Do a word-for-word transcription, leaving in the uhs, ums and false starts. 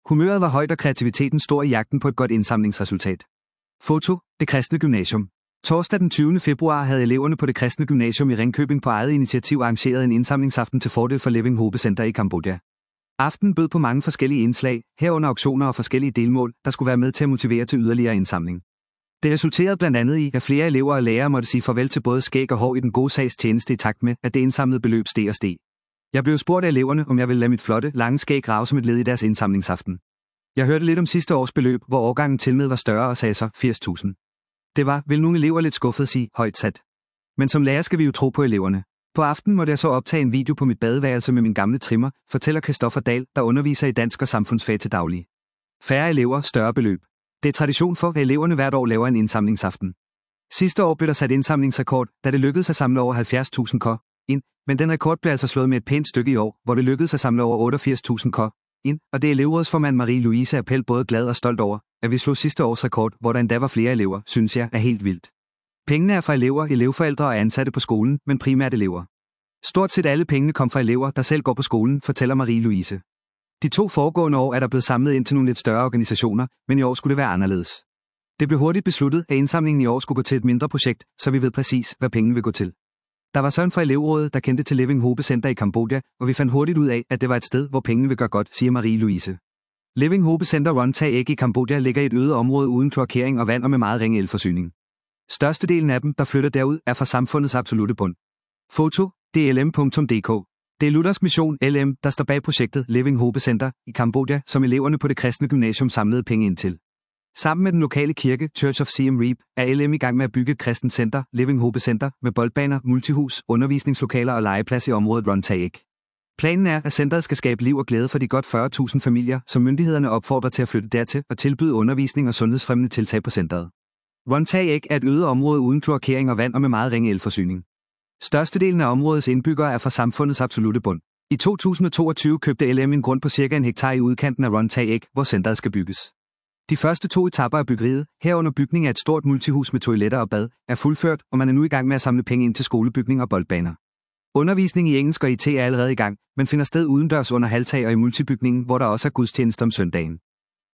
Humøret var højt og kreativiteten stor i jagten på et godt indsamlingsresultat. Foto: Det Kristne Gymnasium. Torsdag den tyvende februar havde eleverne på Det Kristne Gymnasium i Ringkøbing på eget initiativ arrangeret en indsamlingsaften til fordel for Living Hope Center i Cambodja. Aftenen bød på mange forskellige indslag, herunder auktioner og forskellige delmål, der skulle være med til at motivere til yderligere indsamling. Det resulterede blandt andet i, at flere elever og lærere måtte sige farvel til både skæg og hår i den gode sags tjeneste i takt med, at det indsamlede beløb steg og steg. Jeg blev spurgt af eleverne, om jeg ville lade mit flotte, lange skæg grave som et led i deres indsamlingsaften. Jeg hørte lidt om sidste års beløb, hvor årgangen tilmed var større og sagde så firs tusind. Det var, vil nogle elever lidt skuffet sige, højt sat. Men som lærer skal vi jo tro på eleverne. På aftenen måtte jeg så optage en video på mit badeværelse med min gamle trimmer, fortæller Christoffer Dahl, der underviser i dansk og samfundsfag til daglig. Færre elever, større beløb. Det er tradition for, at eleverne hvert år laver en indsamlingsaften. Sidste år blev der sat indsamlingsrekord, da det lykkedes at samle over halvfjerds tusind k ind, men den rekord blev altså slået med et pænt stykke i år, hvor det lykkedes at samle over otteogfirs tusind k ind, og det er elevrådsformand Marie-Louise Appel både glad og stolt over, at vi slog sidste års rekord, hvor der endda var flere elever, synes jeg, er helt vildt. Pengene er fra elever, elevforældre og ansatte på skolen, men primært elever. Stort set alle pengene kom fra elever, der selv går på skolen, fortæller Marie-Louise. De to foregående år er der blevet samlet ind til nogle lidt større organisationer, men i år skulle det være anderledes. Det blev hurtigt besluttet, at indsamlingen i år skulle gå til et mindre projekt, så vi ved præcis, hvad pengene vil gå til. Der var søn fra elevrådet, der kendte til Living Hope Center i Cambodja, og vi fandt hurtigt ud af, at det var et sted, hvor pengene vil gøre godt, siger Marie-Louise. Living Hope Center Run Tag Ek i Cambodja ligger i et øde område uden kloakering og vand og med meget ringe elforsyning. Størstedelen af dem, der flytter derud, er fra samfundets absolute bund. Foto: D L M punktum D K. Det er Luthersk Mission L M, der står bag projektet Living Hope Center i Cambodja, som eleverne på Det Kristne Gymnasium samlede penge ind til. Sammen med den lokale kirke, Church of Siem Reap, er L M i gang med at bygge et kristent center, Living Hope Center, med boldbaner, multihus, undervisningslokaler og legeplads i området Run Tag Ek. Planen er, at centret skal skabe liv og glæde for de godt fyrre tusind familier, som myndighederne opfordrer til at flytte dertil og tilbyde undervisning og sundhedsfremmende tiltag på centret. Run Tag Ek er et øde område uden kloakering og vand og med meget ringe elforsyning. Størstedelen af områdets indbyggere er fra samfundets absolute bund. I to tusind og toogtyve købte L M en grund på cirka en hektar i udkanten af Run Tag Ek, hvor centret skal bygges. De første to etaper af byggeriet, herunder bygning af et stort multihus med toiletter og bad, er fuldført, og man er nu i gang med at samle penge ind til skolebygning og boldbaner. Undervisning i engelsk og I T er allerede i gang, men finder sted udendørs under halvtag og i multibygningen, hvor der også er gudstjeneste om søndagen.